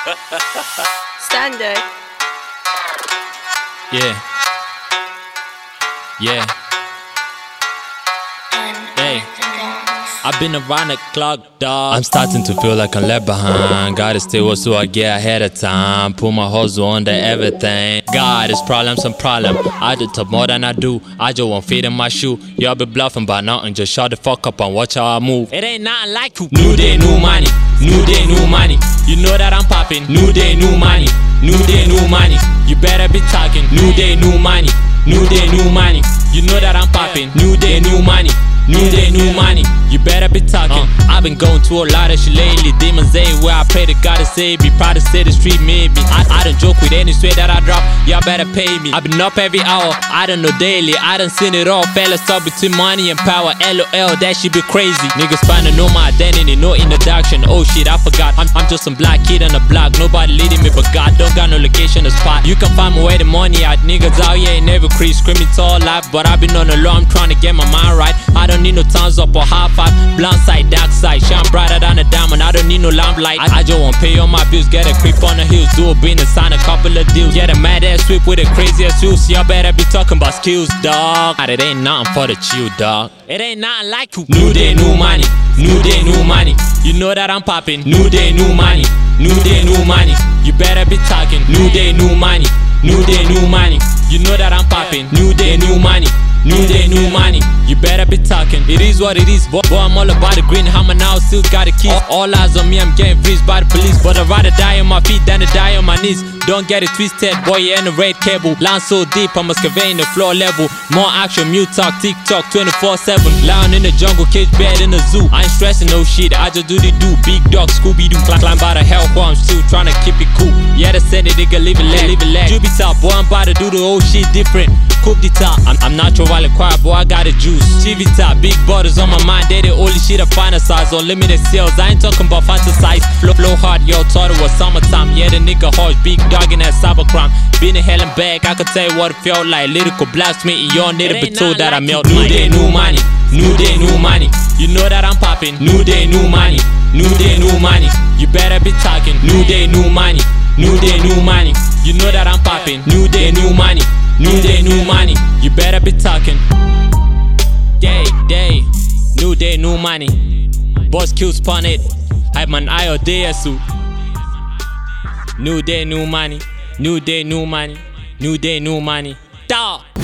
Standard. Yeah. Yeah. Hey. I've been around the clock, dog. I'm starting to feel like I'm left behind. Gotta stay up so I get ahead of time. Put my hustle under everything. God, it's problems and problem. I do talk more than I do. I just won't fit in my shoe. Y'all be bluffing about nothing. Just shut the fuck up and watch how I move. It ain't nothing like you. New day, new money. New day, new money. You know that I'm popping. New day, new money. New day, new money. You better be talking. New day, new money. New day, new money. You know that I'm popping. New day, new money. New day, new money, you better be talking. I've been going through a lot of shit lately. Demons where I pray to God to save me. Proud to say the street made me. I don't joke with any sweat that I drop. Y'all better pay me. I've been up every hour, I don't know daily. I done seen it all. Fellas talk between money and power. LOL, that shit be crazy. Niggas trying to know my identity, no introduction. Oh shit, I forgot. I'm just some black kid on the block. Nobody leading me but God. Don't got no location or spot. You can find me where the money at. Niggas out here ain't never crease. Screaming tall life, but I've been on the low. I'm trying to get my mind right. I don't need no thumbs up or high five. Blind side, dark side, shine brighter than a diamond. I don't need no lamplight. I just want pay all my bills, get a creep on the hills, do a business, sign a couple of deals. Get a mad ass sweep with the craziest shoes. Y'all better be talking about skills, dog. It ain't nothing for the chill, dog. It ain't nothing like you. New day, new money. New day, new money. You know that I'm popping. New day, new money. New day, new money. You better be talking. New day, new money. New day, new money. You know that I'm popping. New day, new money. New day, new money, you better be talking. It is what it is, boy, I'm all about the green hammer now, still got the keys. All eyes on me, I'm getting freezed by the police. But I'd rather die on my feet than to die on my knees. Don't get it twisted, boy, you're in the red cable. Land so deep, I'm excavating the floor level. More action, mute talk, TikTok, 24/7. Lying in the jungle, cage bed in the zoo. I ain't stressing no shit, I just do the do. Big dog, Scooby-Doo, climb by the hell while I'm still trying to keep it cool. Yeah, they said it, nigga, leave it lag. Jupiter, boy, I'm about to do the old shit different. Coupe d'etat, I'm natural, quiet, boy, I got the juice. Chivita, big borders on my mind, they the only shit I fantasize. Unlimited sales, I ain't talking about fantasize. Flow hard, yo, thought it was summertime. Yeah, the nigga harsh, big dog in that cybercrime. Been in hell and back, I could tell you what it felt like. Lyrical blasphemy, y'all need to be told that I melt. New day, new money. New day, new money. You know that I'm popping. New day, new money. New day, new money. You better be talking. New day, new money. New day, new money. You know that I'm popping. New day, new money. New day, new money. You better be talking. Day, new day, new money. Boss kills upon it. Hype man, I or day suit. New day, new money. New day, new money. New day, new money. Dawg.